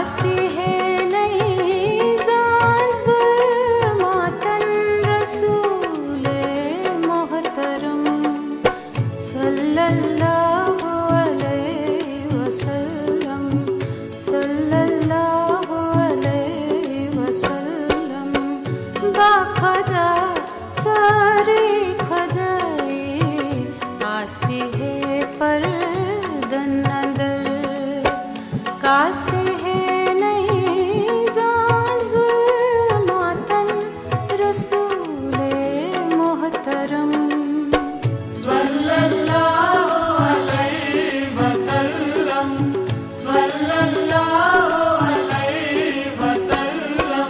कासी है नहीं जान मातन रसूले मोहतरम सल्लल्लाहु अलैहि वसल्लम सल्लल्लाहु अलैहि वसल्लम बाखदा सारी खदाई आसी है परदन अंदर कासी है नहीं जान मातन रसूले मोहतरम सल्लल्लाहु अलैहि वसल्लम सल्लल्लाहु अलैहि वसल्लम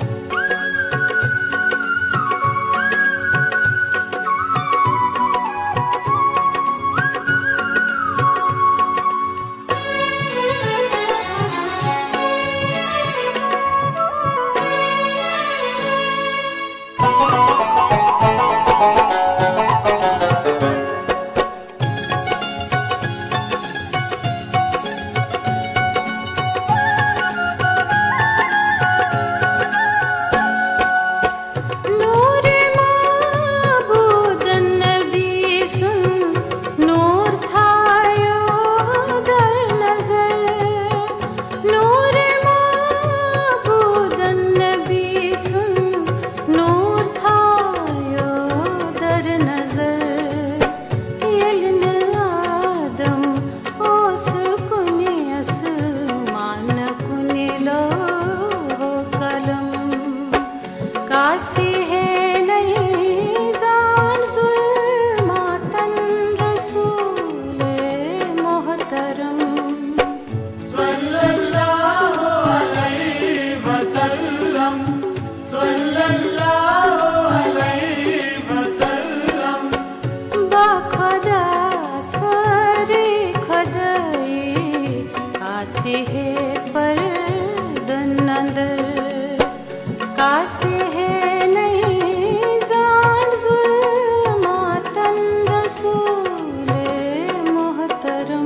कासी है नहीं जान मातन रसूले मोहतरम सल्लल्लाहु अलैहि वसल्लम सल्लल्लाहु अलैहि वसल्लम बाखदा सारी खदाई आसी है परदन अंदर कासी है नहीं जान मातन रसूले मोहतरम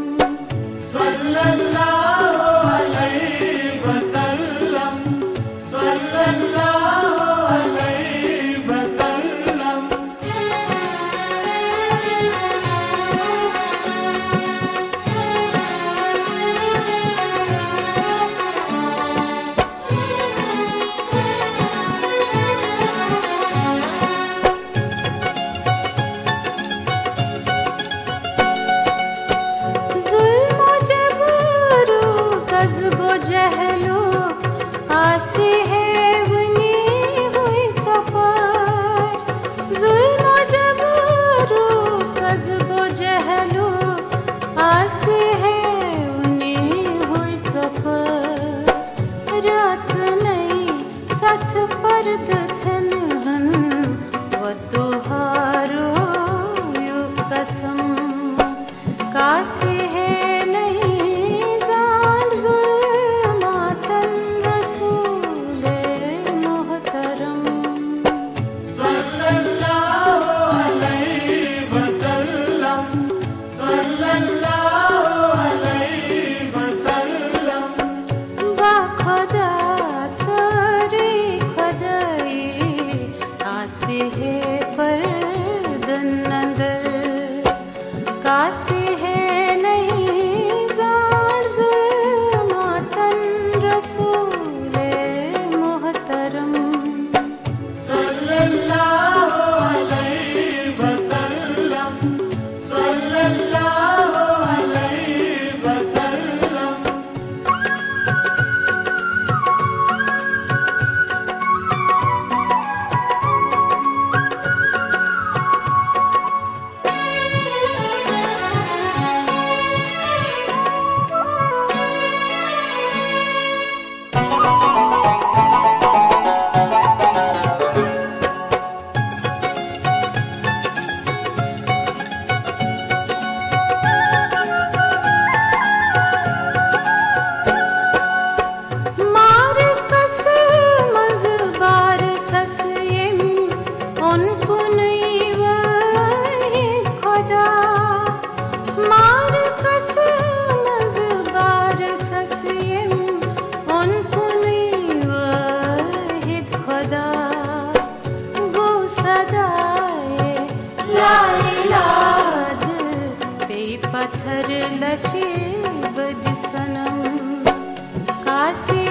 सल्लल्लाहु अलैहि वसल्लम सल्लल्लाहु अलैहि वसल्लम लचे बद सनम काशी